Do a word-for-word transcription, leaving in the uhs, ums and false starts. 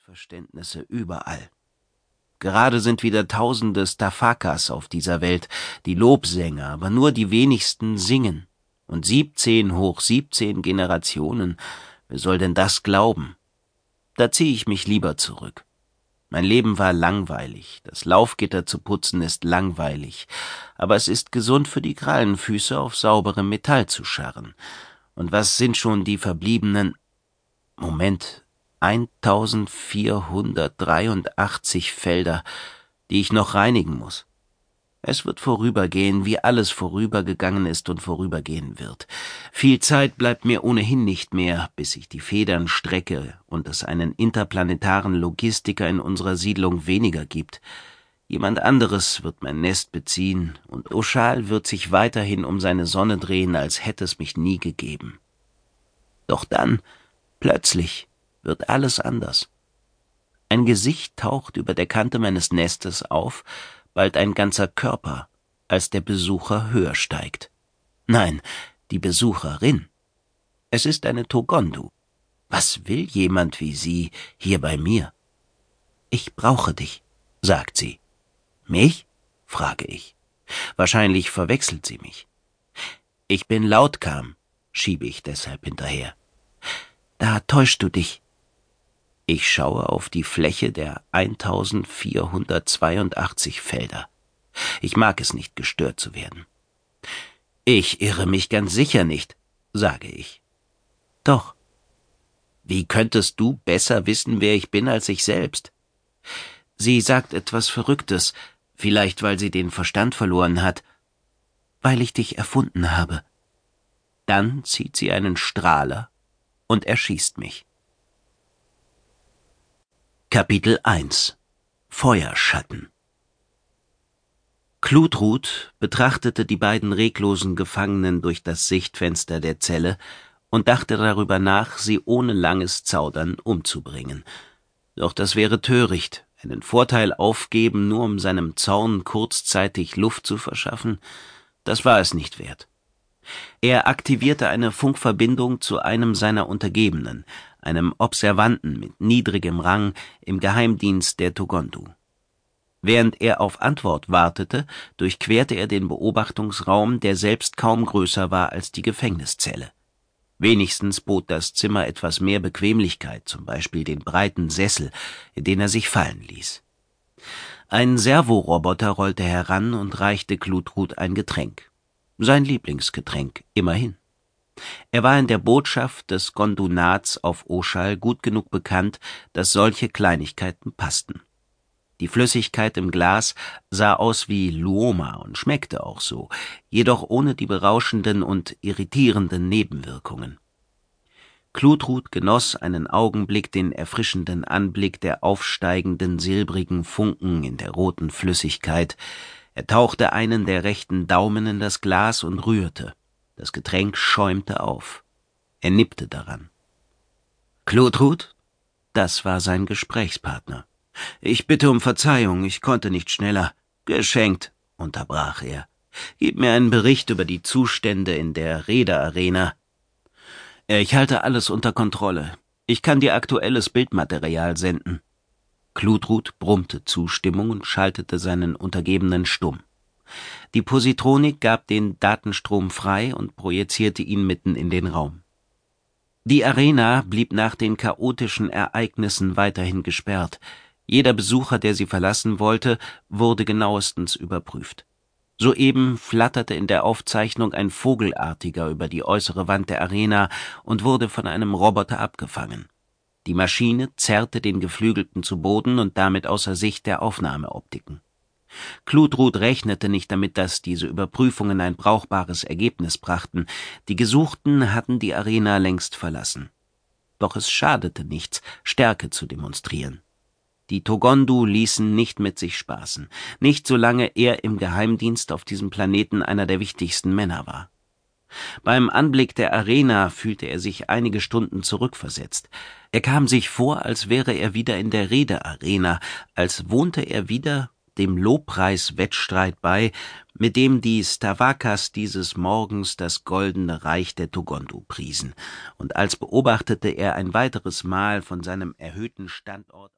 Missverständnisse überall. Gerade sind wieder tausende Stafakas auf dieser Welt, die Lobsänger, aber nur die wenigsten singen. Und siebzehn hoch siebzehn Generationen, wer soll denn das glauben? Da ziehe ich mich lieber zurück. Mein Leben war langweilig, das Laufgitter zu putzen ist langweilig, aber es ist gesund für die Krallenfüße, auf sauberem Metall zu scharren. Und was sind schon die verbliebenen... Moment... eintausendvierhundertdreiundachtzig Felder, die ich noch reinigen muss. Es wird vorübergehen, wie alles vorübergegangen ist und vorübergehen wird. Viel Zeit bleibt mir ohnehin nicht mehr, bis ich die Federn strecke und es einen interplanetaren Logistiker in unserer Siedlung weniger gibt. Jemand anderes wird mein Nest beziehen und Oshal wird sich weiterhin um seine Sonne drehen, als hätte es mich nie gegeben. Doch dann, plötzlich, wird alles anders. Ein Gesicht taucht über der Kante meines Nestes auf, bald ein ganzer Körper, als der Besucher höher steigt. Nein, die Besucherin. Es ist eine Togondu. Was will jemand wie sie hier bei mir? »Ich brauche dich«, sagt sie. »Mich?«, frage ich. Wahrscheinlich verwechselt sie mich. »Ich bin Lautkam«, schiebe ich deshalb hinterher. »Da täuschst du dich.« Ich schaue auf die Fläche der eintausendvierhundertzweiundachtzig Felder. Ich mag es nicht, gestört zu werden. »Ich irre mich ganz sicher nicht«, sage ich. »Doch.« »Wie könntest du besser wissen, wer ich bin, als ich selbst?« Sie sagt etwas Verrücktes, vielleicht weil sie den Verstand verloren hat. »Weil ich dich erfunden habe.« Dann zieht sie einen Strahler und erschießt mich. Kapitel eins Feuerschatten. Klutruth betrachtete die beiden reglosen Gefangenen durch das Sichtfenster der Zelle und dachte darüber nach, sie ohne langes Zaudern umzubringen. Doch das wäre töricht, einen Vorteil aufgeben, nur um seinem Zorn kurzzeitig Luft zu verschaffen, das war es nicht wert. Er aktivierte eine Funkverbindung zu einem seiner Untergebenen, einem Observanten mit niedrigem Rang im Geheimdienst der Togondu. Während er auf Antwort wartete, durchquerte er den Beobachtungsraum, der selbst kaum größer war als die Gefängniszelle. Wenigstens bot das Zimmer etwas mehr Bequemlichkeit, zum Beispiel den breiten Sessel, in den er sich fallen ließ. Ein Servoroboter rollte heran und reichte Klutruth ein Getränk. Sein Lieblingsgetränk, immerhin. Er war in der Botschaft des Gondunats auf Oshal gut genug bekannt, dass solche Kleinigkeiten passten. Die Flüssigkeit im Glas sah aus wie Luoma und schmeckte auch so, jedoch ohne die berauschenden und irritierenden Nebenwirkungen. Klutruth genoss einen Augenblick den erfrischenden Anblick der aufsteigenden silbrigen Funken in der roten Flüssigkeit. Er tauchte einen der rechten Daumen in das Glas und rührte. Das Getränk schäumte auf. Er nippte daran. »Klutruth?« Das war sein Gesprächspartner. »Ich bitte um Verzeihung, ich konnte nicht schneller.« »Geschenkt«, unterbrach er. »Gib mir einen Bericht über die Zustände in der Rede-Arena.« »Ich halte alles unter Kontrolle. Ich kann dir aktuelles Bildmaterial senden.« Klutruth brummte Zustimmung und schaltete seinen Untergebenen stumm. Die Positronik gab den Datenstrom frei und projizierte ihn mitten in den Raum. Die Arena blieb nach den chaotischen Ereignissen weiterhin gesperrt. Jeder Besucher, der sie verlassen wollte, wurde genauestens überprüft. Soeben flatterte in der Aufzeichnung ein Vogelartiger über die äußere Wand der Arena und wurde von einem Roboter abgefangen. Die Maschine zerrte den Geflügelten zu Boden und damit außer Sicht der Aufnahmeoptiken. Klutruth rechnete nicht damit, dass diese Überprüfungen ein brauchbares Ergebnis brachten. Die Gesuchten hatten die Arena längst verlassen. Doch es schadete nichts, Stärke zu demonstrieren. Die Togondu ließen nicht mit sich spaßen, nicht solange er im Geheimdienst auf diesem Planeten einer der wichtigsten Männer war. Beim Anblick der Arena fühlte er sich einige Stunden zurückversetzt. Er kam sich vor, als wäre er wieder in der Rede-Arena, als wohnte er wieder dem Lobpreis-Wettstreit bei, mit dem die Stavakas dieses Morgens das goldene Reich der Togondu priesen, und als beobachtete er ein weiteres Mal von seinem erhöhten Standort